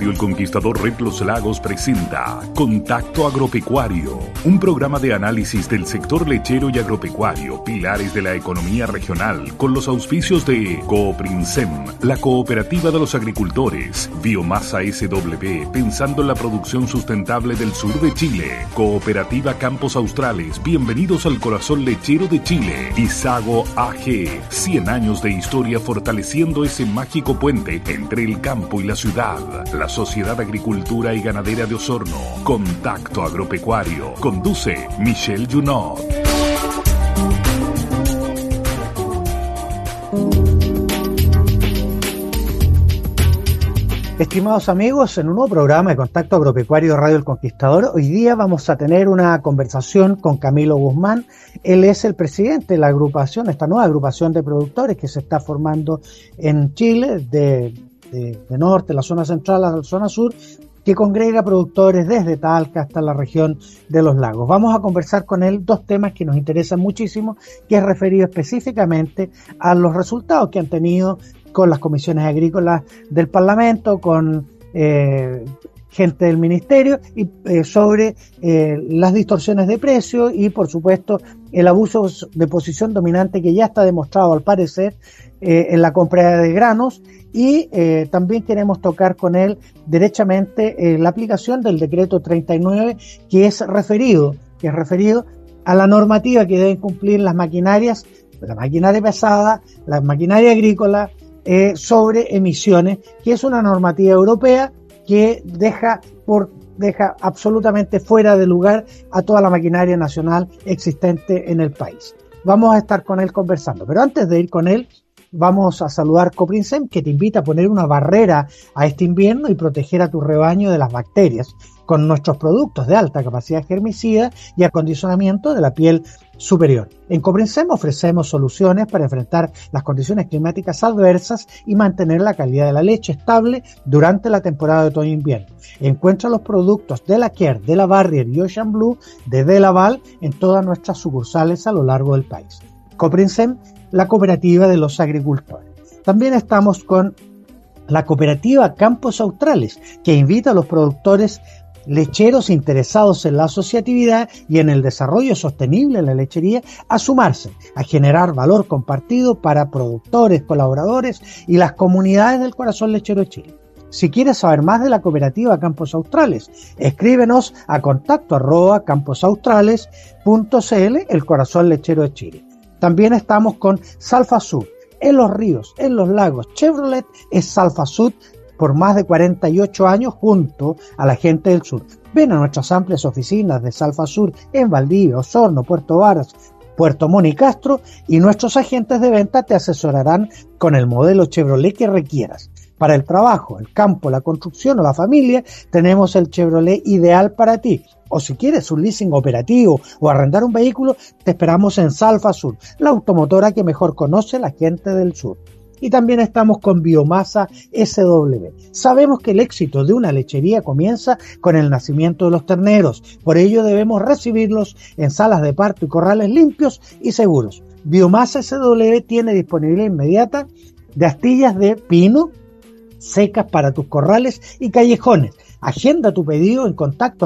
Radio El Conquistador Red Los Lagos presenta Contacto Agropecuario, un programa de análisis del sector lechero y agropecuario, pilares de la economía regional, con los auspicios de Cooprinsem, la cooperativa de los agricultores, Biomasa SW, pensando en la producción sustentable del sur de Chile, Cooperativa Campos Australes, bienvenidos al corazón lechero de Chile, y Sago AG, 100 años de historia fortaleciendo ese mágico puente entre el campo y la ciudad. La Sociedad de Agricultura y Ganadera de Osorno. Contacto Agropecuario. Conduce Michelle Junot. Estimados amigos, en un nuevo programa de Contacto Agropecuario de Radio El Conquistador, hoy día vamos a tener una conversación con Camilo Guzmán. Él es el presidente de la agrupación, esta nueva agrupación de productores que se está formando en Chile, de norte, la zona central a la zona sur, que congrega productores desde Talca hasta la región de los lagos. Vamos a conversar con él dos temas que nos interesan muchísimo, que es referido específicamente a los resultados que han tenido con las comisiones agrícolas del Parlamento, con gente del Ministerio, y sobre las distorsiones de precios y, por supuesto, el abuso de posición dominante que ya está demostrado, al parecer, en la compra de granos. Y también queremos tocar con él derechamente la aplicación del decreto 39, que es referido a la normativa que deben cumplir las maquinarias, la maquinaria pesada, la maquinaria agrícola, sobre emisiones, que es una normativa europea que deja absolutamente fuera de lugar a toda la maquinaria nacional existente en el país. Vamos a estar con él conversando, pero antes de ir con él, vamos a saludar Cooprinsem, que te invita a poner una barrera a este invierno y proteger a tu rebaño de las bacterias con nuestros productos de alta capacidad germicida y acondicionamiento de la piel superior. En Cooprinsem ofrecemos soluciones para enfrentar las condiciones climáticas adversas y mantener la calidad de la leche estable durante la temporada de otoño-invierno. Encuentra los productos de la Care, de la Barrier y Ocean Blue de Delaval en todas nuestras sucursales a lo largo del país. Cooprinsem, la cooperativa de los agricultores. También estamos con la cooperativa Campos Australes, que invita a los productores lecheros interesados en la asociatividad y en el desarrollo sostenible de la lechería a sumarse, a generar valor compartido para productores, colaboradores y las comunidades del corazón lechero de Chile. Si quieres saber más de la cooperativa Campos Australes, escríbenos a contacto@camposaustrales.cl, el corazón lechero de Chile. También estamos con Salfasud, en los ríos, en los lagos. Chevrolet es Salfasud por más de 48 años junto a la gente del sur. Ven a nuestras amplias oficinas de Salfasud en Valdivia, Osorno, Puerto Varas, Puerto Montt y Castro, y nuestros agentes de venta te asesorarán con el modelo Chevrolet que requieras. Para el trabajo, el campo, la construcción o la familia, tenemos el Chevrolet ideal para ti. O si quieres un leasing operativo o arrendar un vehículo, te esperamos en Salfasud, la automotora que mejor conoce la gente del sur. Y también estamos con Biomasa SW. Sabemos que el éxito de una lechería comienza con el nacimiento de los terneros. Por ello debemos recibirlos en salas de parto y corrales limpios y seguros. Biomasa SW tiene disponibilidad inmediata de astillas de pino secas para tus corrales y callejones. Agenda tu pedido en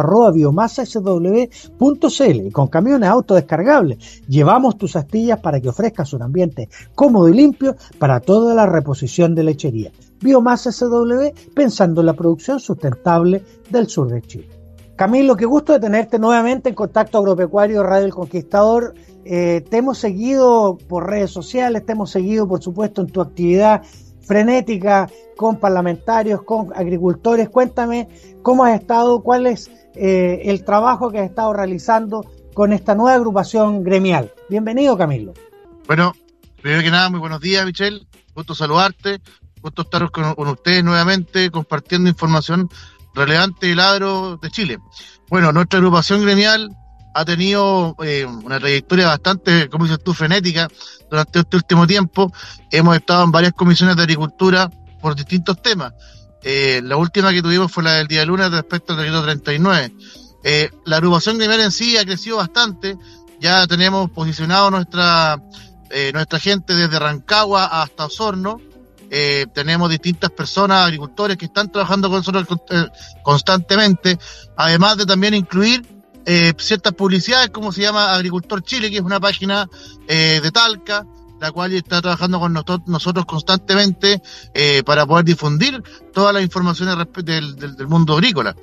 contacto@biomasasw.cl y con camiones autodescargables llevamos tus astillas para que ofrezcas un ambiente cómodo y limpio para toda la reposición de lechería. Biomasa SW, pensando en la producción sustentable del sur de Chile. Camilo, qué gusto de tenerte nuevamente en Contacto Agropecuario Radio El Conquistador. Te hemos seguido por redes sociales, te hemos seguido por supuesto en tu actividad frenética con parlamentarios, con agricultores. Cuéntame cómo has estado, cuál es el trabajo que has estado realizando con esta nueva agrupación gremial. Bienvenido, Camilo. Bueno, primero que nada, muy buenos días, Michelle. Gusto saludarte, gusto estar con ustedes nuevamente compartiendo información relevante del agro de Chile. Bueno, nuestra agrupación gremial ha tenido una trayectoria bastante, como dices tú, frenética durante este último tiempo. Hemos estado en varias comisiones de agricultura por distintos temas. La última que tuvimos fue la del día lunes respecto al decreto 39. La agrupación gremial en sí ha crecido bastante. Ya tenemos posicionado nuestra gente desde Rancagua hasta Osorno, tenemos distintas personas, agricultores que están trabajando con nosotros constantemente, además de también incluir ciertas publicidades, como se llama Agricultor Chile, que es una página de Talca, la cual está trabajando con nosotros constantemente para poder difundir todas las informaciones del mundo agrícola.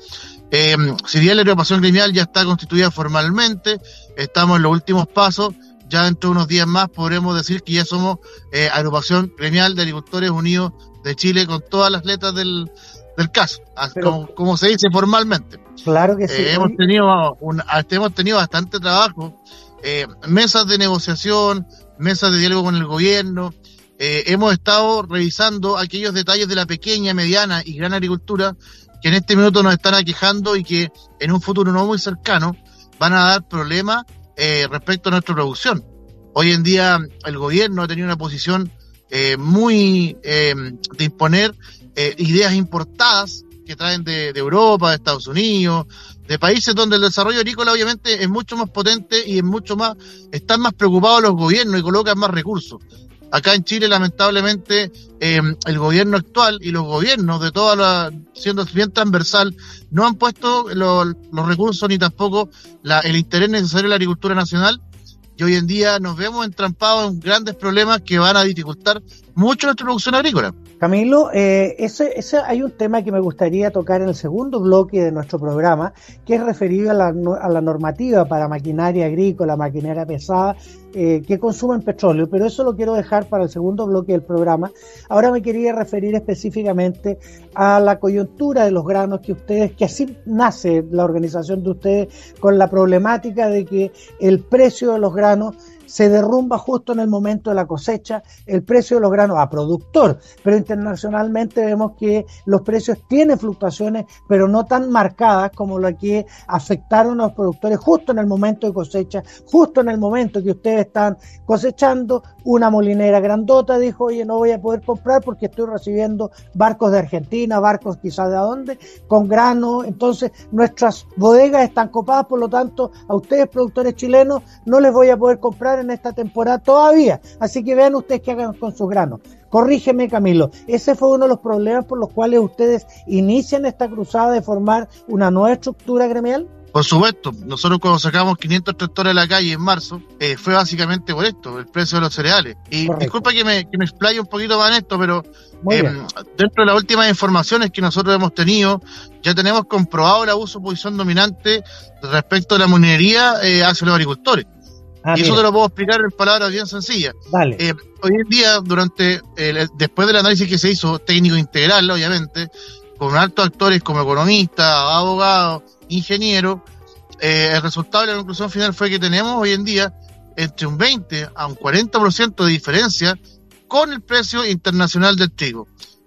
Si bien la agrupación gremial ya está constituida formalmente, estamos en los últimos pasos, ya dentro de unos días más podremos decir que ya somos agrupación gremial de Agricultores Unidos de Chile con todas las letras del caso, como se dice formalmente. Claro que sí. Hemos tenido bastante trabajo, mesas de negociación, mesas de diálogo con el gobierno, hemos estado revisando aquellos detalles de la pequeña, mediana y gran agricultura que en este minuto nos están aquejando y que en un futuro no muy cercano van a dar problemas respecto a nuestra producción. Hoy en día el gobierno ha tenido una posición muy de imponer ideas importadas que traen de Europa, de Estados Unidos, de países donde el desarrollo agrícola obviamente es mucho más potente y están más preocupados los gobiernos y colocan más recursos. Acá en Chile, lamentablemente, el gobierno actual y los gobiernos de siendo bien transversal, no han puesto los recursos ni tampoco el interés necesario en la agricultura nacional, y hoy en día nos vemos entrampados en grandes problemas que van a dificultar mucho nuestra producción agrícola. Camilo, hay un tema que me gustaría tocar en el segundo bloque de nuestro programa, que es referido a la normativa para maquinaria agrícola, maquinaria pesada, que consumen petróleo, pero eso lo quiero dejar para el segundo bloque del programa. Ahora me quería referir específicamente a la coyuntura de los granos que así nace la organización de ustedes, con la problemática de que el precio de los granos se derrumba justo en el momento de la cosecha, el precio de los granos a productor, pero internacionalmente vemos que los precios tienen fluctuaciones, pero no tan marcadas como las que afectaron a los productores justo en el momento de cosecha, justo en el momento que ustedes están cosechando. Una molinera grandota dijo, oye, no voy a poder comprar porque estoy recibiendo barcos de Argentina, barcos quizás de dónde, con grano, entonces nuestras bodegas están copadas, por lo tanto a ustedes productores chilenos no les voy a poder comprar en esta temporada todavía, así que vean ustedes qué hagan con sus granos. Corrígeme, Camilo, ese fue uno de los problemas por los cuales ustedes inician esta cruzada de formar una nueva estructura gremial. Por supuesto, nosotros cuando sacamos 500 tractores a la calle en marzo, fue básicamente por esto, el precio de los cereales. Y correcto. Disculpa que me explaye un poquito más en esto, pero dentro de las últimas informaciones que nosotros hemos tenido, ya tenemos comprobado el abuso de posición dominante respecto a la minería hacia los agricultores. Y eso te lo puedo explicar en palabras bien sencillas. Vale. Hoy en día, después del análisis que se hizo, técnico integral, obviamente, con altos actores como economistas, abogados, ingenieros, el resultado de la conclusión final fue que tenemos hoy en día entre un 20 a un 40% de diferencia con el precio internacional del trigo.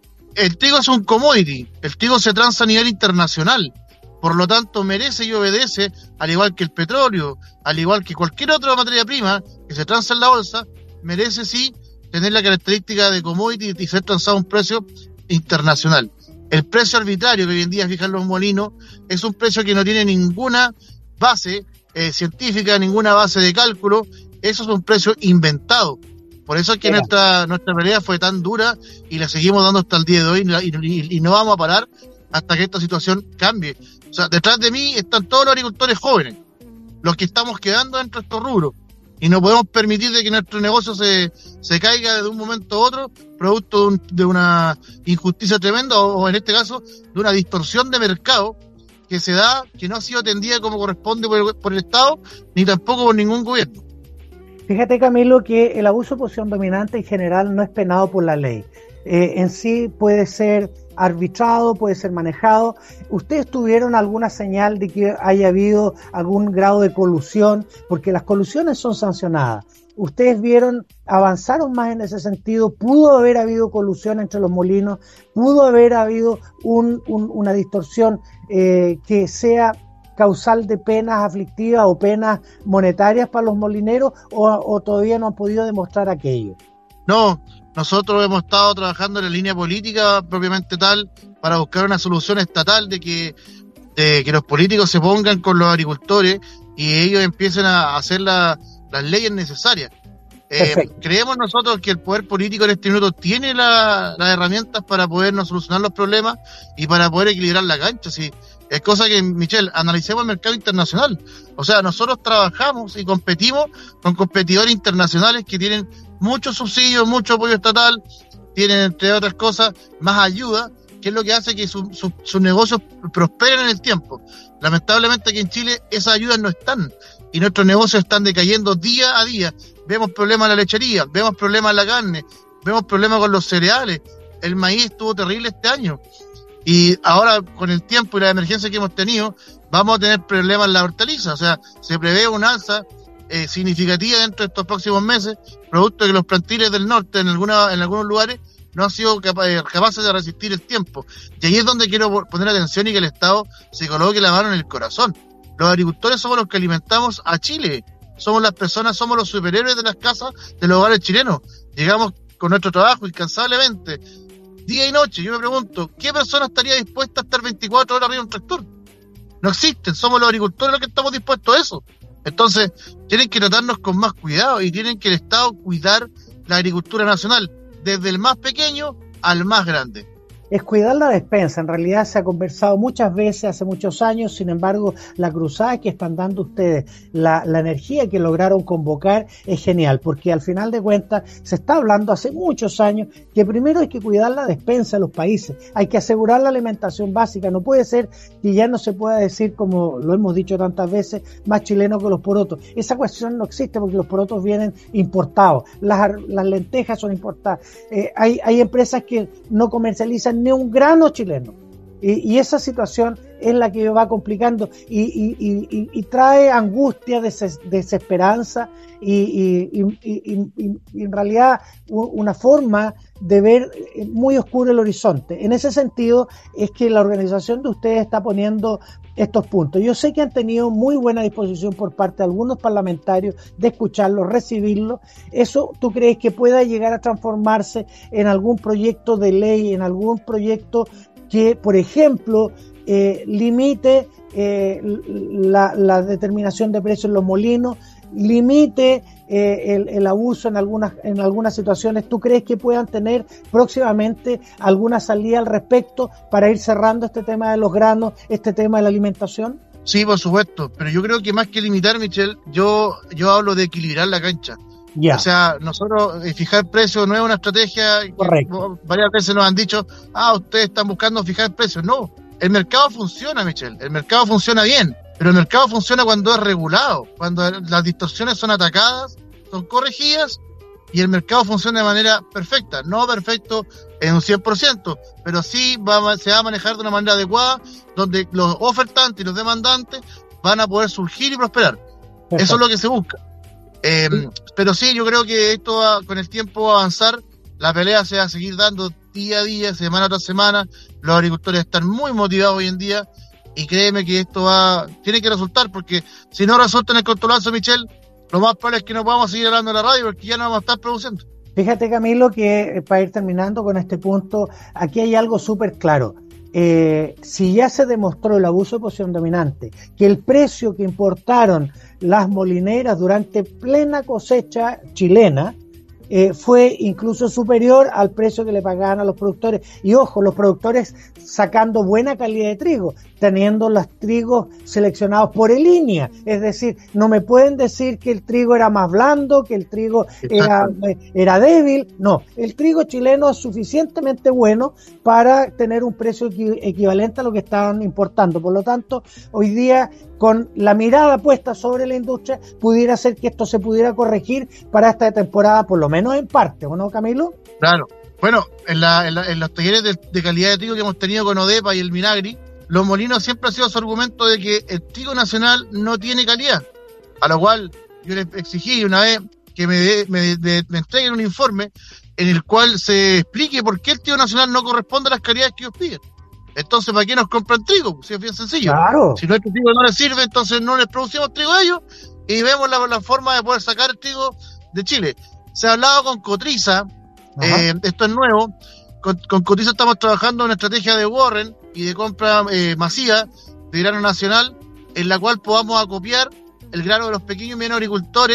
El trigo es un commodity, el trigo se transa a nivel internacional, por lo tanto merece y obedece, al igual que el petróleo, al igual que cualquier otra materia prima que se transa en la bolsa, merece sí tener la característica de commodity y ser transado a un precio internacional. El precio arbitrario que hoy en día fijan los molinos es un precio que no tiene ninguna base científica, ninguna base de cálculo. Eso es un precio inventado. Por eso es que nuestra pelea fue tan dura y la seguimos dando hasta el día de hoy y no vamos a parar hasta que esta situación cambie. O sea, detrás de mí están todos los agricultores jóvenes, los que estamos quedando dentro de estos rubros. Y no podemos permitir de que nuestro negocio se caiga de un momento a otro, producto de una injusticia tremenda, o en este caso, de una distorsión de mercado que se da, que no ha sido atendida como corresponde por el Estado, ni tampoco por ningún gobierno. Fíjate, Camilo, que el abuso de posición dominante en general no es penado por la ley. En sí puede ser arbitrado, puede ser manejado. ¿Ustedes tuvieron alguna señal de que haya habido algún grado de colusión? Porque las colusiones son sancionadas. ¿Ustedes avanzaron más en ese sentido? ¿Pudo haber habido colusión entre los molinos? ¿Pudo haber habido una distorsión que sea causal de penas aflictivas o penas monetarias para los molineros, o todavía no han podido demostrar aquello? No, nosotros hemos estado trabajando en la línea política propiamente tal para buscar una solución estatal de que los políticos se pongan con los agricultores y ellos empiecen a hacer las leyes necesarias. Creemos nosotros que el poder político en este minuto tiene las herramientas para podernos solucionar los problemas y para poder equilibrar la cancha. Sí, es cosa que, Michelle, analicemos el mercado internacional. O sea, nosotros trabajamos y competimos con competidores internacionales que tienen muchos subsidios, mucho apoyo estatal, tienen, entre otras cosas, más ayuda, que es lo que hace que sus negocios prosperen en el tiempo. Lamentablemente aquí en Chile esas ayudas no están y nuestros negocios están decayendo día a día. Vemos problemas en la lechería, vemos problemas en la carne, vemos problemas con los cereales. El maíz estuvo terrible este año. Y ahora, con el tiempo y la emergencia que hemos tenido, vamos a tener problemas en la hortaliza. O sea, se prevé una alza significativa dentro de estos próximos meses, producto de que los plantiles del norte, en algunos lugares, no han sido capaces de resistir el tiempo. Y ahí es donde quiero poner atención y que el Estado se coloque la mano en el corazón. Los agricultores somos los que alimentamos a Chile. Somos las personas, somos los superhéroes de las casas, de los hogares chilenos. Llegamos con nuestro trabajo incansablemente, día y noche. Yo me pregunto, ¿qué persona estaría dispuesta a estar 24 horas arriba de un tractor? No existen, somos los agricultores los que estamos dispuestos a eso. Entonces, tienen que tratarnos con más cuidado y tienen que el Estado cuidar la agricultura nacional, desde el más pequeño al más grande. Es cuidar la despensa. En realidad se ha conversado muchas veces, hace muchos años. Sin embargo, la cruzada que están dando ustedes, la energía que lograron convocar es genial, porque al final de cuentas se está hablando hace muchos años que primero hay que cuidar la despensa de los países, hay que asegurar la alimentación básica. No puede ser que ya no se pueda decir, como lo hemos dicho tantas veces, más chilenos que los porotos. Esa cuestión no existe porque los porotos vienen importados, las lentejas son importadas. Hay empresas que no comercializan ni un grano chileno, y esa situación es la que va complicando y trae angustia, desesperanza y en realidad una forma de ver muy oscuro el horizonte. En ese sentido es que la organización de ustedes está poniendo estos puntos. Yo sé que han tenido muy buena disposición por parte de algunos parlamentarios de escucharlos, recibirlos. ¿Eso tú crees que pueda llegar a transformarse en algún proyecto de ley, en algún proyecto que, por ejemplo, limite la determinación de precios en los molinos, limite el abuso en algunas situaciones? ¿Tú crees que puedan tener próximamente alguna salida al respecto para ir cerrando este tema de los granos, este tema de la alimentación? Sí, por supuesto, pero yo creo que más que limitar, Michelle, yo hablo de equilibrar la cancha. Ya. O sea, nosotros fijar precios no es una estrategia. Correcto. Varias veces nos han dicho, ustedes están buscando fijar precios. No, el mercado funciona, Michelle, el mercado funciona bien, pero el mercado funciona cuando es regulado, cuando las distorsiones son atacadas, son corregidas, y el mercado funciona de manera perfecta, no perfecto en un 100%, pero sí se va a manejar de una manera adecuada, donde los ofertantes y los demandantes van a poder surgir y prosperar. Perfecto. Eso es lo que se busca. Pero sí, yo creo que esto con el tiempo va a avanzar, la pelea se va a seguir dando día a día, semana tras semana. Los agricultores están muy motivados hoy en día y créeme que esto tiene que resultar, porque si no resulta en el controlazo, Michelle, lo más probable es que no podamos seguir hablando en la radio porque ya no vamos a estar produciendo. Fíjate, Camilo, que para ir terminando con este punto, aquí hay algo súper claro. Si ya se demostró el abuso de posición dominante, que el precio que importaron las molineras durante plena cosecha chilena fue incluso superior al precio que le pagaban a los productores, y ojo, los productores sacando buena calidad de trigo, teniendo los trigos seleccionados por línea, es decir, no me pueden decir que el trigo era más blando, que el trigo era débil. No, el trigo chileno es suficientemente bueno para tener un precio equivalente a lo que estaban importando. Por lo tanto, hoy día, con la mirada puesta sobre la industria, pudiera ser que esto se pudiera corregir para esta temporada, por lo menos en parte, ¿o no, Camilo? Claro. Bueno, en los talleres de calidad de trigo que hemos tenido con ODEPA y el Minagri, los molinos siempre ha sido su argumento de que el trigo nacional no tiene calidad, a lo cual yo les exigí una vez que me entreguen un informe en el cual se explique por qué el trigo nacional no corresponde a las calidades que ellos piden. Entonces, ¿para qué nos compran trigo? Si es bien sencillo. Claro. Si nuestro trigo no les sirve, entonces no les producimos trigo a ellos y vemos la forma de poder sacar el trigo de Chile. Se ha hablado con Cotriza, esto es nuevo. Con Cotriza estamos trabajando en una estrategia de Warren y de compra masiva de grano nacional, en la cual podamos acopiar el grano de los pequeños y medianos agricultores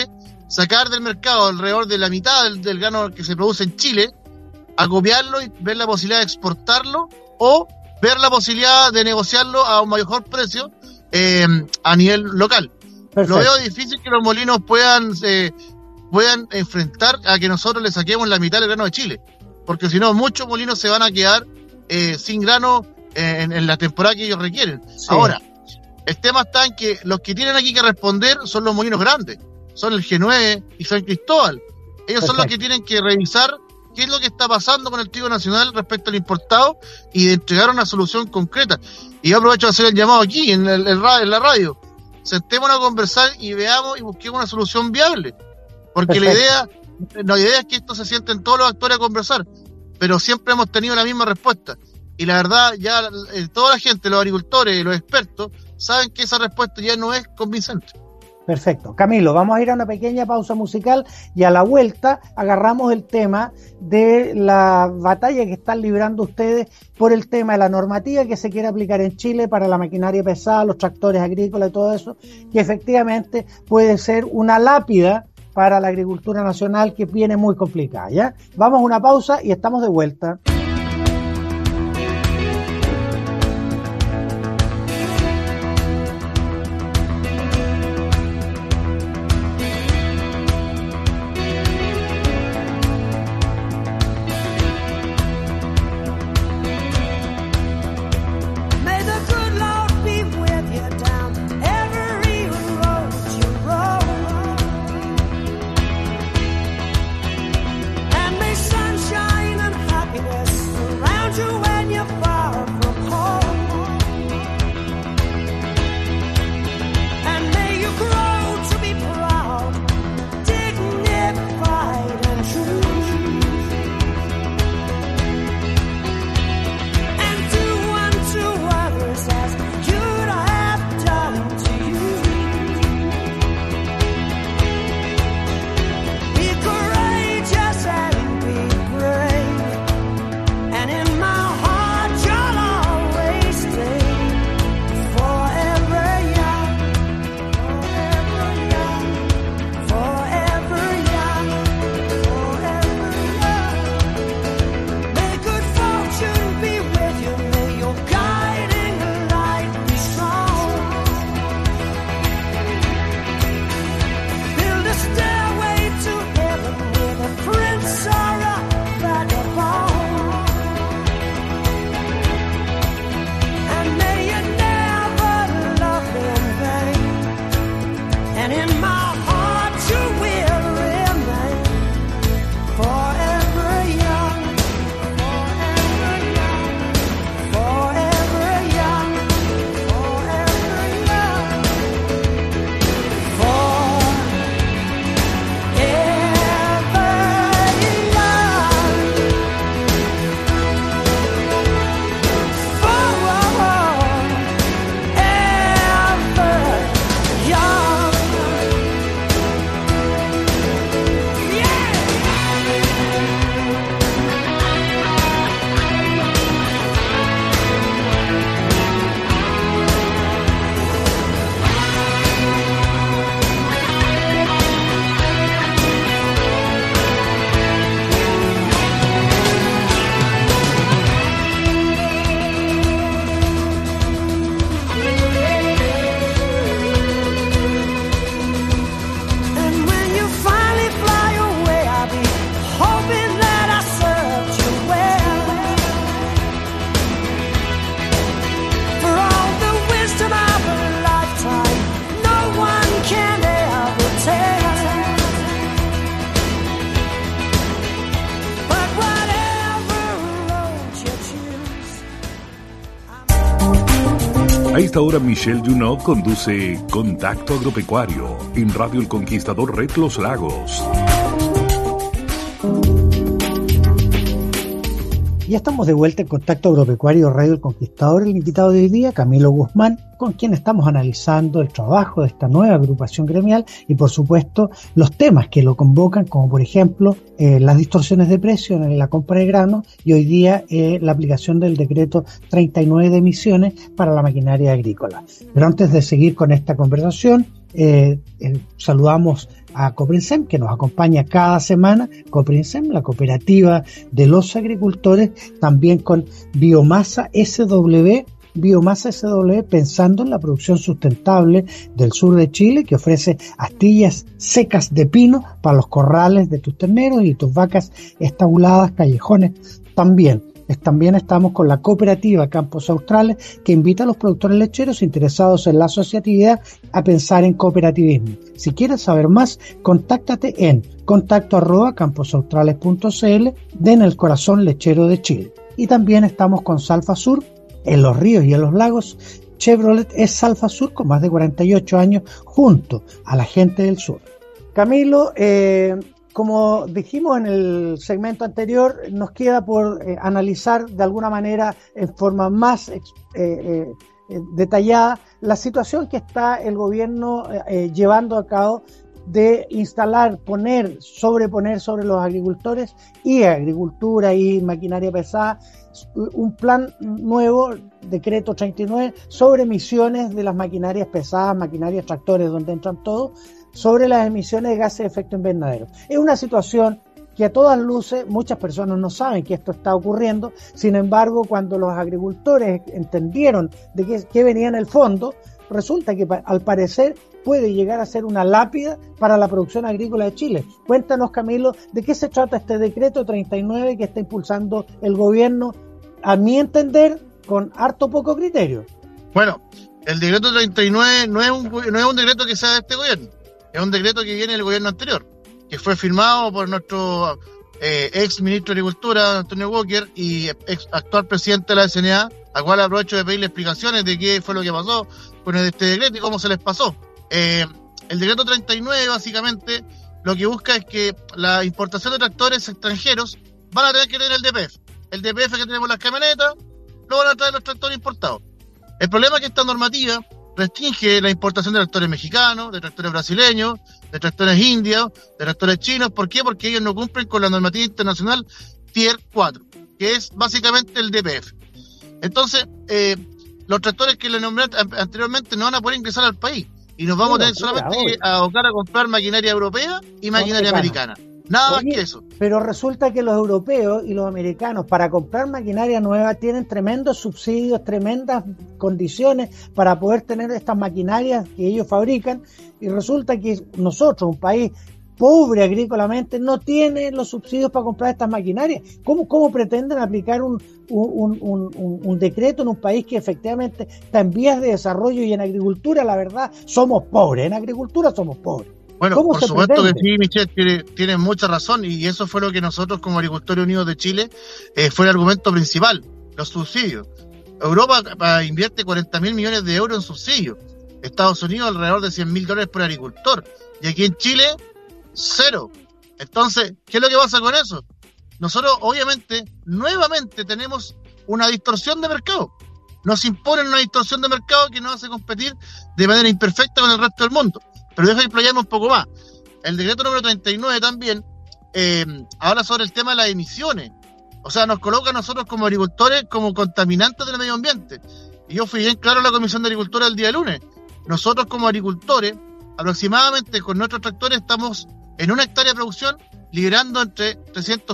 sacar del mercado alrededor de la mitad del grano que se produce en Chile, acopiarlo y ver la posibilidad de exportarlo o ver la posibilidad de negociarlo a un mejor precio a nivel local. Perfecto. Lo veo difícil que los molinos puedan enfrentar a que nosotros le saquemos la mitad del grano de Chile, porque si no, muchos molinos se van a quedar sin grano en la temporada que ellos requieren. Sí. Ahora, el tema está en que los que tienen aquí que responder son los molinos grandes, son el G9 y San Cristóbal. Ellos son los que tienen que revisar qué es lo que está pasando con el trigo nacional respecto al importado y de entregar una solución concreta. Y yo aprovecho de hacer el llamado aquí en la radio. Sentémonos a conversar y veamos y busquemos una solución viable. Porque la idea es que esto se sienten todos los actores a conversar, pero siempre hemos tenido la misma respuesta. Y la verdad, ya toda la gente, los agricultores y los expertos, saben que esa respuesta ya no es convincente. Perfecto. Camilo, vamos a ir a una pequeña pausa musical y a la vuelta agarramos el tema de la batalla que están librando ustedes por el tema de la normativa que se quiere aplicar en Chile para la maquinaria pesada, los tractores agrícolas y todo eso, que efectivamente puede ser una lápida para la agricultura nacional que viene muy complicada, ¿ya? Vamos a una pausa y estamos de vuelta. A esta hora Michelle Junot conduce Contacto Agropecuario en Radio El Conquistador Red Los Lagos. Ya estamos de vuelta en Contacto Agropecuario Radio El Conquistador. El invitado de hoy día, Camilo Guzmán, con quien estamos analizando el trabajo de esta nueva agrupación gremial y, por supuesto, los temas que lo convocan, como por ejemplo las distorsiones de precio en la compra de grano y hoy día la aplicación del decreto 39 de emisiones para la maquinaria agrícola. Pero antes de seguir con esta conversación, saludamos a Coprinsem, que nos acompaña cada semana. Coprinsem, la cooperativa de los agricultores, también con Biomasa SW, pensando en la producción sustentable del sur de Chile, que ofrece astillas secas de pino para los corrales de tus terneros y tus vacas estabuladas, callejones también. También estamos con la cooperativa Campos Australes, que invita a los productores lecheros interesados en la asociatividad a pensar en cooperativismo. Si quieres saber más, contáctate en contacto@camposaustrales.cl de En el Corazón Lechero de Chile. Y también estamos con Salfa Sur, en los ríos y en los lagos. Chevrolet es Salfa Sur con más de 48 años junto a la gente del sur. Camilo, como dijimos en el segmento anterior, nos queda por analizar de alguna manera en forma más detallada la situación que está el gobierno llevando a cabo de instalar, sobreponer sobre los agricultores y agricultura y maquinaria pesada un plan nuevo, decreto 39, sobre emisiones de las maquinarias pesadas, maquinarias, tractores, donde entran todos, sobre las emisiones de gases de efecto invernadero. Es una situación que a todas luces muchas personas no saben que esto está ocurriendo. Sin embargo, cuando los agricultores entendieron de qué venía en el fondo, resulta que al parecer puede llegar a ser una lápida para la producción agrícola de Chile. Cuéntanos, Camilo, de qué se trata este decreto 39 que está impulsando el gobierno, a mi entender, con harto poco criterio. Bueno, el decreto 39 no es un decreto que sea de este gobierno, es un decreto que viene del gobierno anterior, que fue firmado por nuestro ex ministro de Agricultura, Antonio Walker, y actual presidente de la SNA, a cual aprovecho de pedirle explicaciones de qué fue lo que pasó con este decreto y cómo se les pasó. El decreto 39 básicamente lo que busca es que la importación de tractores extranjeros van a tener que tener el DPF. El DPF que tenemos en las camionetas lo van a traer los tractores importados. El problema es que esta normativa restringe la importación de tractores mexicanos, de tractores brasileños, de tractores indios, de tractores chinos. ¿Por qué? Porque ellos no cumplen con la normativa internacional Tier 4, que es básicamente el DPF. Entonces, los tractores que le nombré anteriormente no van a poder ingresar al país y nos vamos a tener solamente a abocar a comprar maquinaria europea y maquinaria americana. Nada más que eso. Pero resulta que los europeos y los americanos para comprar maquinaria nueva tienen tremendos subsidios, tremendas condiciones para poder tener estas maquinarias que ellos fabrican, y resulta que nosotros, un país pobre agrícolamente, no tiene los subsidios para comprar estas maquinarias. ¿Cómo pretenden aplicar un decreto en un país que efectivamente está en vías de desarrollo? Y en agricultura, la verdad, somos pobres. En agricultura somos pobres. Bueno, por supuesto que sí, Michelle, tiene mucha razón, y eso fue lo que nosotros como Agricultores Unidos de Chile fue el argumento principal, los subsidios. Europa invierte 40.000 millones de euros en subsidios, Estados Unidos alrededor de $100.000 por agricultor, y aquí en Chile, cero. Entonces, ¿qué es lo que pasa con eso? Nosotros, obviamente, nuevamente tenemos una distorsión de mercado. Nos imponen una distorsión de mercado que nos hace competir de manera imperfecta con el resto del mundo. Pero déjame explayarme un poco más. El decreto número 39 también habla sobre el tema de las emisiones. O sea, nos coloca a nosotros como agricultores como contaminantes del medio ambiente. Y yo fui bien claro en la Comisión de Agricultura el día lunes. Nosotros como agricultores, aproximadamente con nuestros tractores, estamos en una hectárea de producción liberando entre 300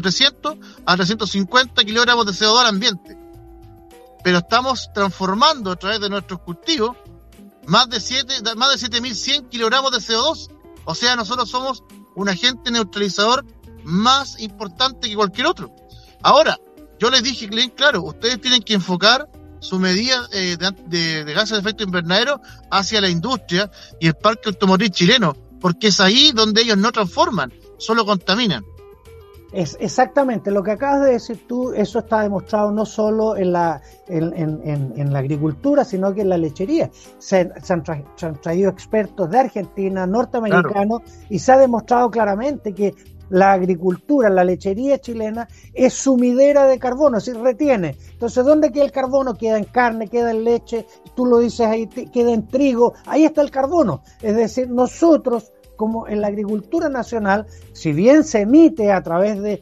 a 350 kilogramos de CO2 al ambiente. Pero estamos transformando a través de nuestros cultivos más de 7.100 kilogramos de CO2. O sea, nosotros somos un agente neutralizador más importante que cualquier otro. Ahora, yo les dije bien claro, ustedes tienen que enfocar su medida de gases de efecto invernadero hacia la industria y el parque automotriz chileno, porque es ahí donde ellos no transforman, solo contaminan. Es exactamente lo que acabas de decir tú. Eso está demostrado no solo en la agricultura, sino que en la lechería. Se han traído expertos de Argentina, norteamericanos, claro, y se ha demostrado claramente que la agricultura, la lechería chilena es sumidera de carbono, es decir, retiene. Entonces, ¿dónde queda el carbono? Queda en carne, queda en leche, tú lo dices ahí, queda en trigo, ahí está el carbono. Es decir, nosotros, como en la agricultura nacional, si bien se emite a través de,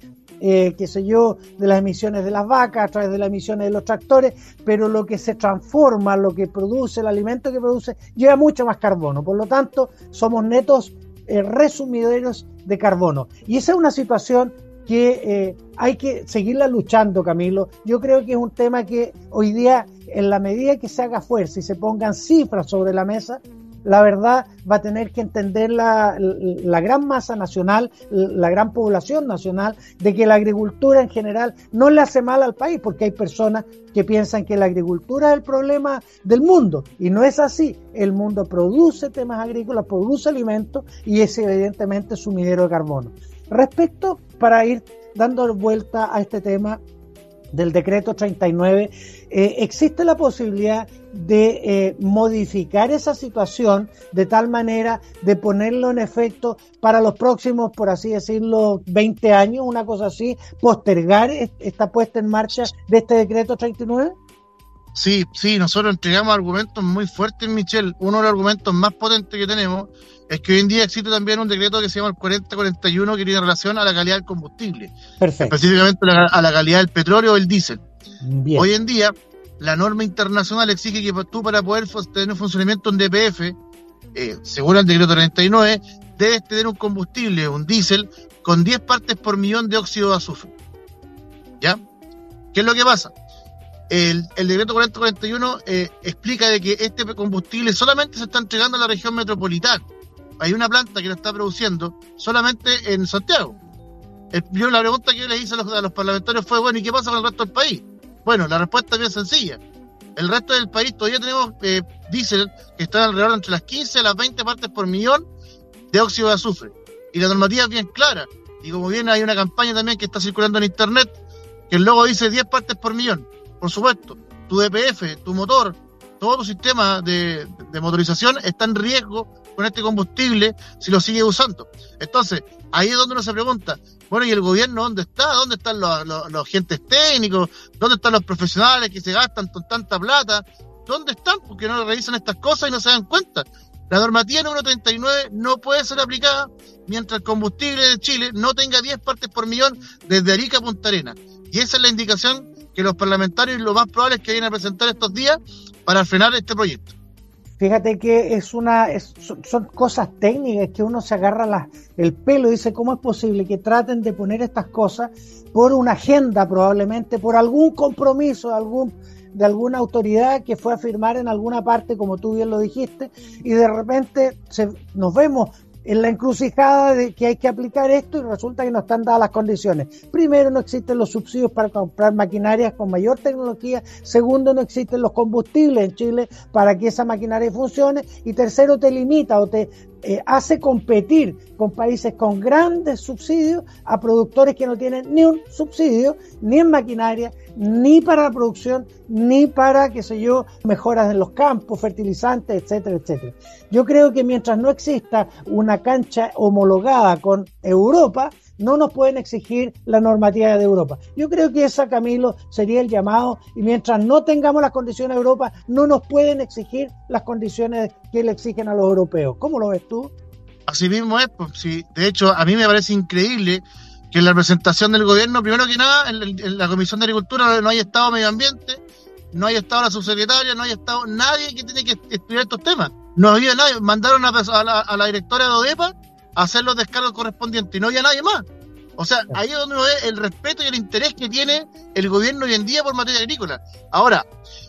de las emisiones de las vacas, a través de las emisiones de los tractores, pero lo que se transforma, lo que produce, el alimento que produce, lleva mucho más carbono. Por lo tanto, somos netos resumideros de carbono. Y esa es una situación que hay que seguirla luchando, Camilo. Yo creo que es un tema que hoy día, en la medida que se haga fuerza y se pongan cifras sobre la mesa, la verdad va a tener que entender la gran masa nacional, la gran población nacional, de que la agricultura en general no le hace mal al país, porque hay personas que piensan que la agricultura es el problema del mundo, y no es así. El mundo produce temas agrícolas, produce alimentos, y es evidentemente sumidero de carbono. Respecto, para ir dando vuelta a este tema del decreto 39, existe la posibilidad de modificar esa situación de tal manera de ponerlo en efecto para los próximos, por así decirlo, 20 años, una cosa así, postergar esta puesta en marcha de este decreto 39? Sí, nosotros entregamos argumentos muy fuertes, Michelle. Uno de los argumentos más potentes que tenemos es que hoy en día existe también un decreto que se llama el 4041, que tiene relación a la calidad del combustible. Perfecto. Específicamente a la calidad del petróleo o el diésel. Bien. Hoy en día, la norma internacional exige que tú, para poder tener funcionamiento en DPF, según el decreto 39, debes tener un combustible, un diésel, con 10 partes por millón de óxido de azufre. ¿Ya? ¿Qué es lo que pasa? El decreto 4041 explica de que este combustible solamente se está entregando a la región metropolitana. Hay una planta que lo está produciendo solamente en Santiago. La pregunta que yo les hice a los parlamentarios fue, bueno, ¿y qué pasa con el resto del país? Bueno, la respuesta es bien sencilla. El resto del país todavía tenemos diésel que están alrededor entre las 15 a las 20 partes por millón de óxido de azufre. Y la normativa es bien clara. Y como bien hay una campaña también que está circulando en internet, que el logo dice 10 partes por millón. Por supuesto, tu DPF, tu motor, todo tu sistema de motorización está en riesgo con este combustible si lo sigues usando. Entonces, ahí es donde uno se pregunta, bueno, ¿y el gobierno dónde está? ¿Dónde están los agentes técnicos? ¿Dónde están los profesionales que se gastan con tanta plata? ¿Dónde están? Porque no revisan estas cosas y no se dan cuenta. La normativa número 39 no puede ser aplicada mientras el combustible de Chile no tenga 10 partes por millón desde Arica a Punta Arenas. Y esa es la indicación que los parlamentarios lo más probable es que vayan a presentar estos días para frenar este proyecto. Fíjate que son cosas técnicas que uno se agarra el pelo y dice, ¿cómo es posible que traten de poner estas cosas por una agenda, probablemente por algún compromiso de alguna autoridad que fue a firmar en alguna parte, como tú bien lo dijiste, y de repente nos vemos en la encrucijada de que hay que aplicar esto y resulta que no están dadas las condiciones? Primero, no existen los subsidios para comprar maquinarias con mayor tecnología. Segundo, no existen los combustibles en Chile para que esa maquinaria funcione. Y tercero, te limita o te hace competir con países con grandes subsidios a productores que no tienen ni un subsidio, ni en maquinaria, ni para la producción, ni para, mejoras en los campos, fertilizantes, etcétera, etcétera. Yo creo que mientras no exista una cancha homologada con Europa, no nos pueden exigir la normativa de Europa. Yo creo que esa, Camilo, sería el llamado, y mientras no tengamos las condiciones de Europa, no nos pueden exigir las condiciones que le exigen a los europeos. ¿Cómo lo ves tú? Así mismo es, pues, sí. De hecho, a mí me parece increíble que en la presentación del gobierno, primero que nada, en la Comisión de Agricultura no haya estado Medio Ambiente, no haya estado la subsecretaria, no haya estado nadie que tiene que estudiar estos temas. No había nadie. Mandaron a la directora de ODEPA a hacer los descargos correspondientes y no había nadie más. O sea, ahí es donde uno ve el respeto y el interés que tiene el gobierno hoy en día por materia agrícola. Ahora,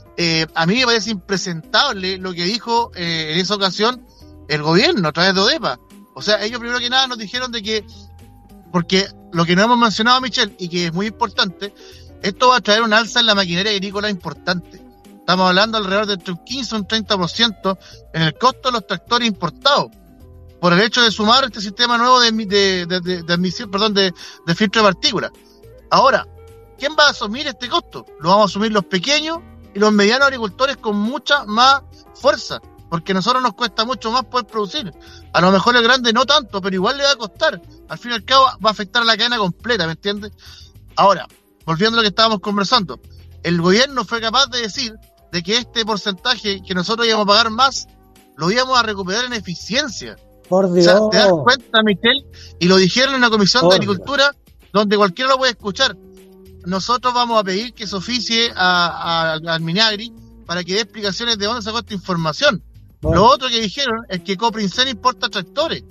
a mí me parece impresentable lo que dijo en esa ocasión el gobierno a través de ODEPA. O sea, ellos primero que nada nos dijeron de que, porque lo que no hemos mencionado, Michelle, y que es muy importante, esto va a traer un alza en la maquinaria agrícola importante. Estamos hablando alrededor de un 15 o un 30% en el costo de los tractores importados, por el hecho de sumar este sistema nuevo de admisión, de filtro de partículas. Ahora, ¿quién va a asumir este costo? Lo vamos a asumir los pequeños y los medianos agricultores con mucha más fuerza, porque a nosotros nos cuesta mucho más poder producir. A lo mejor el grande no tanto, pero igual le va a costar. Al fin y al cabo va a afectar a la cadena completa, ¿me entiendes? Ahora, volviendo a lo que estábamos conversando, el gobierno fue capaz de decir de que este porcentaje que nosotros íbamos a pagar más, lo íbamos a recuperar en eficiencia. Por Dios. O sea, ¿te das cuenta, Michelle? Y lo dijeron en la Comisión de Agricultura, donde cualquiera lo puede escuchar. Nosotros vamos a pedir que se oficie al Minagri para que dé explicaciones de dónde sacó esta información. Bueno. Lo otro que dijeron es que Coprinsen importa tractores.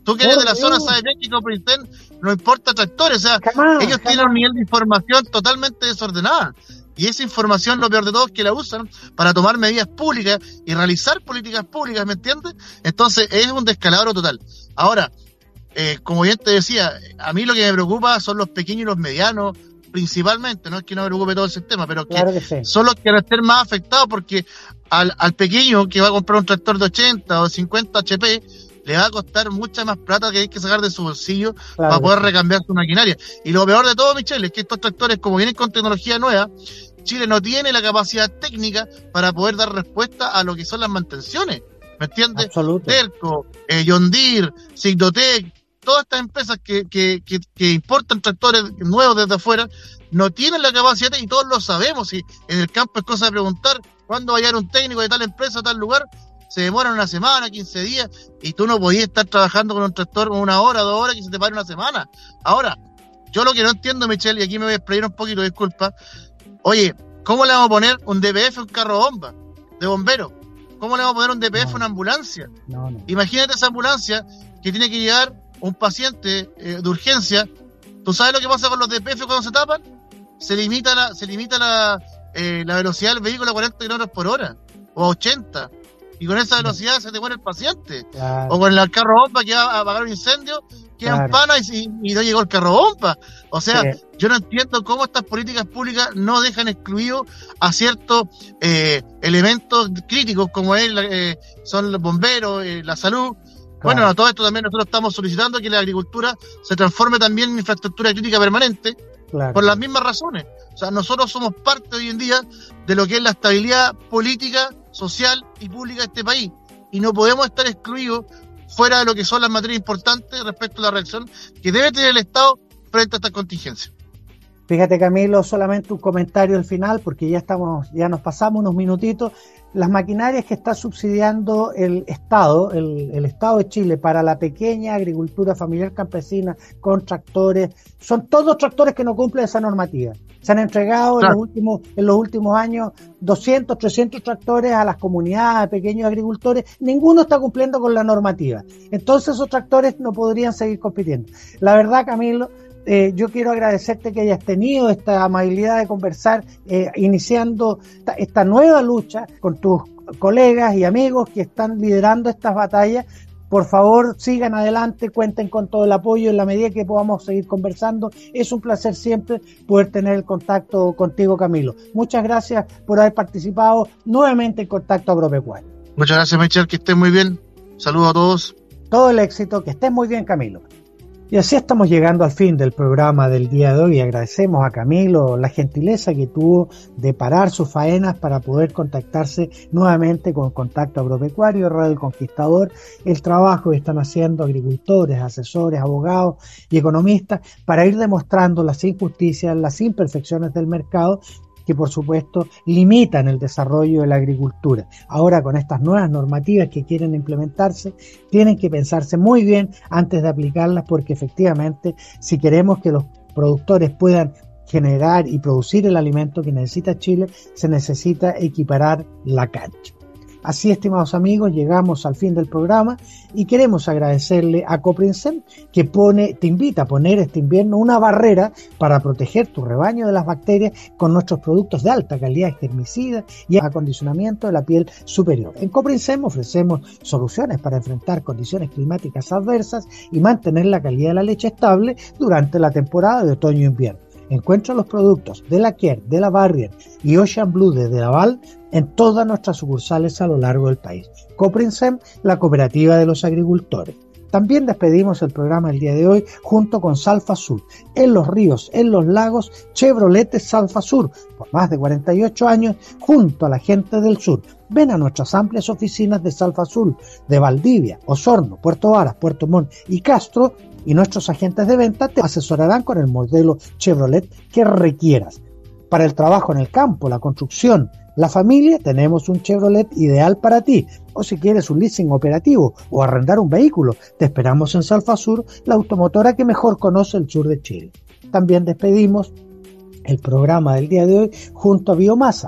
Tú que eres de la zona sabes bien que Coprincén no importa tractores, o sea, ellos tienen un nivel de información totalmente desordenada. Y esa información, lo peor de todo, es que la usan para tomar medidas públicas y realizar políticas públicas, ¿me entiendes? Entonces, es un descalabro total. Ahora, como bien te decía, a mí lo que me preocupa son los pequeños y los medianos, principalmente, no es que no me preocupe todo el sistema, pero claro que sí, son los que van a ser más afectados, porque al pequeño que va a comprar un tractor de 80 o 50 HP, le va a costar mucha más plata que hay que sacar de su bolsillo para poder recambiar su maquinaria. Y lo peor de todo, Michelle, es que estos tractores, como vienen con tecnología nueva, Chile no tiene la capacidad técnica para poder dar respuesta a lo que son las mantenciones, ¿me entiendes? Absoluto. Terco, John Deere, Ciclotec, todas estas empresas que importan tractores nuevos desde afuera, no tienen la capacidad, y todos lo sabemos, y en el campo es cosa de preguntar cuándo va a llegar un técnico de tal empresa a tal lugar. Se demoran una semana, 15 días, y tú no podías estar trabajando con un tractor 1 hora, 2 horas, que se te pare una semana. Ahora, yo lo que no entiendo, Michelle, y aquí me voy a explayar un poquito, disculpa, oye, ¿cómo le vamos a poner un DPF a un carro bomba de bombero? ¿Cómo le vamos a poner un DPF a una ambulancia? No. Imagínate esa ambulancia que tiene que llegar un paciente de urgencia. ¿Tú sabes lo que pasa con los DPF cuando se tapan? Se limita la velocidad del vehículo a 40 km por hora o a 80. Y con esa velocidad se te muere el paciente. Claro. O con el carro bomba que va a apagar un incendio, queda en pana y no llegó el carro bomba. O sea, yo no entiendo cómo estas políticas públicas no dejan excluidos a ciertos elementos críticos como son los bomberos, la salud. Claro. Bueno, a todo esto también nosotros estamos solicitando que la agricultura se transforme también en infraestructura crítica permanente, por las mismas razones. O sea, nosotros somos parte hoy en día de lo que es la estabilidad política, social y pública de este país, y no podemos estar excluidos fuera de lo que son las materias importantes respecto a la reacción que debe tener el Estado frente a estas contingencias. Fíjate, Camilo, solamente un comentario al final, porque ya nos pasamos unos minutitos. Las maquinarias que está subsidiando el Estado, el Estado de Chile para la pequeña agricultura familiar campesina con tractores, son todos tractores que no cumplen esa normativa. Se han entregado en los últimos años 200, 300 tractores a las comunidades de pequeños agricultores. Ninguno está cumpliendo con la normativa. Entonces esos tractores no podrían seguir compitiendo. La verdad, Camilo, yo quiero agradecerte que hayas tenido esta amabilidad de conversar, iniciando esta nueva lucha con tus colegas y amigos que están liderando estas batallas. Por favor, sigan adelante, cuenten con todo el apoyo en la medida que podamos seguir conversando. Es un placer siempre poder tener el contacto contigo, Camilo. Muchas gracias por haber participado nuevamente en Contacto Agropecuario. Muchas gracias, Michelle, que estés muy bien. Saludos a todos. Todo el éxito, que estés muy bien, Camilo. Y así estamos llegando al fin del programa del día de hoy. Agradecemos a Camilo la gentileza que tuvo de parar sus faenas para poder contactarse nuevamente con Contacto Agropecuario, Radio El Conquistador, el trabajo que están haciendo agricultores, asesores, abogados y economistas para ir demostrando las injusticias, las imperfecciones del mercado que por supuesto limitan el desarrollo de la agricultura. Ahora con estas nuevas normativas que quieren implementarse, tienen que pensarse muy bien antes de aplicarlas, porque efectivamente si queremos que los productores puedan generar y producir el alimento que necesita Chile, se necesita equiparar la cancha. Así, estimados amigos, llegamos al fin del programa y queremos agradecerle a Coprincén que te invita a poner este invierno una barrera para proteger tu rebaño de las bacterias con nuestros productos de alta calidad, germicidas y acondicionamiento de la piel superior. En Coprincén ofrecemos soluciones para enfrentar condiciones climáticas adversas y mantener la calidad de la leche estable durante la temporada de otoño e invierno. Encuentra los productos de la Kier, de la Barrier y Ocean Blue de Laval en todas nuestras sucursales a lo largo del país. Coprincén, la cooperativa de los agricultores. También despedimos el programa el día de hoy junto con Salfa Sur. En los ríos, en los lagos, Chevrolet Salfa Sur. Por más de 48 años, junto a la gente del sur. Ven a nuestras amplias oficinas de Salfa Sur, de Valdivia, Osorno, Puerto Varas, Puerto Montt y Castro, y nuestros agentes de venta te asesorarán con el modelo Chevrolet que requieras. Para el trabajo en el campo, la construcción, la familia, tenemos un Chevrolet ideal para ti. O si quieres un leasing operativo o arrendar un vehículo, te esperamos en Salfa Sur, la automotora que mejor conoce el sur de Chile. También despedimos el programa del día de hoy junto a Biomasa.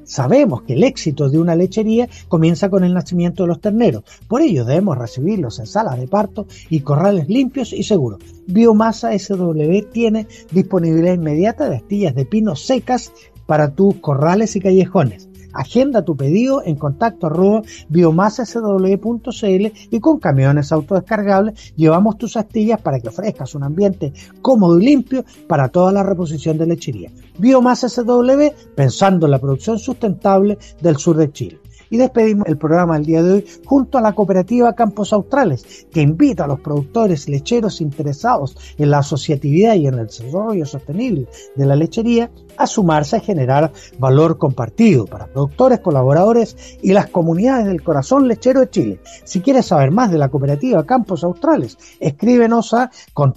Sabemos que el éxito de una lechería comienza con el nacimiento de los terneros. Por ello debemos recibirlos en salas de parto y corrales limpios y seguros. Biomasa SW tiene disponibilidad inmediata de astillas de pino secas para tus corrales y callejones. Agenda tu pedido en contacto@biomasasw.cl y con camiones autodescargables llevamos tus astillas para que ofrezcas un ambiente cómodo y limpio para toda la reposición de lechería. Biomasa SW, pensando en la producción sustentable del sur de Chile. Y despedimos el programa del día de hoy junto a la cooperativa Campos Australes, que invita a los productores lecheros interesados en la asociatividad y en el desarrollo sostenible de la lechería a sumarse a generar valor compartido para productores, colaboradores y las comunidades del corazón lechero de Chile. Si quieres saber más de la cooperativa Campos Australes, escríbenos a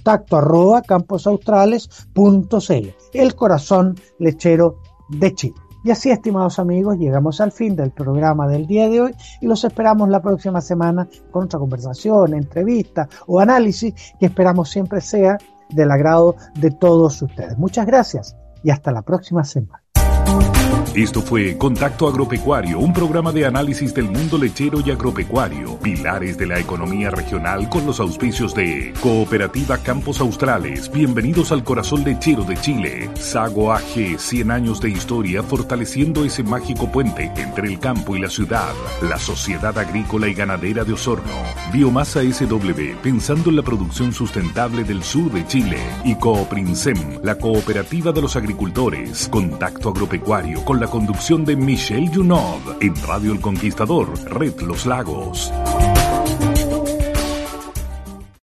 contacto@camposaustrales.cl, el corazón lechero de Chile. Y así, estimados amigos, llegamos al fin del programa del día de hoy y los esperamos la próxima semana con otra conversación, entrevista o análisis que esperamos siempre sea del agrado de todos ustedes. Muchas gracias y hasta la próxima semana. Esto fue Contacto Agropecuario, un programa de análisis del mundo lechero y agropecuario, pilares de la economía regional con los auspicios de Cooperativa Campos Australes, bienvenidos al corazón lechero de Chile, Sago AG, 100 años de historia fortaleciendo ese mágico puente entre el campo y la ciudad, la Sociedad Agrícola y Ganadera de Osorno, Biomasa SW, pensando en la producción sustentable del sur de Chile, y Cooprinsem, la cooperativa de los agricultores. Contacto Agropecuario con la conducción de Michelle Junod en Radio El Conquistador, Red Los Lagos.